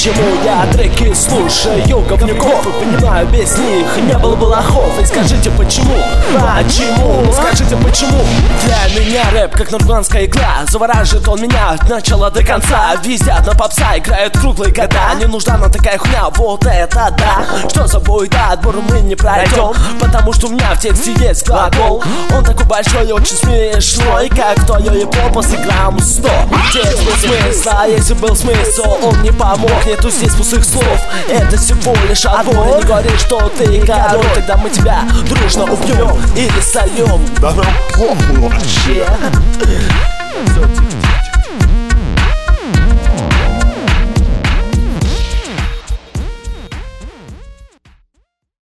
почему я треки слушаю говнюков и понимаю, без них не было бы лохов. И скажите почему, скажите почему. Для меня рэп как нурманская игла, завораживает он меня от начала до конца. Везде одна попса, играют круглые года. Не нужна нам такая хуйня, вот это да. Что за буйда, отбор мы не пройдем, потому что у меня в тексте есть глагол. Он такой большой и очень смешной, как твое ебло после грамм 100. Здесь был смысл, а если был смысл, он не помог. Нету здесь пустых слов, это всего лишь отбор. Не говори, что ты король, тогда мы тебя дружно убьем или сольем. Да нам похуй вообще.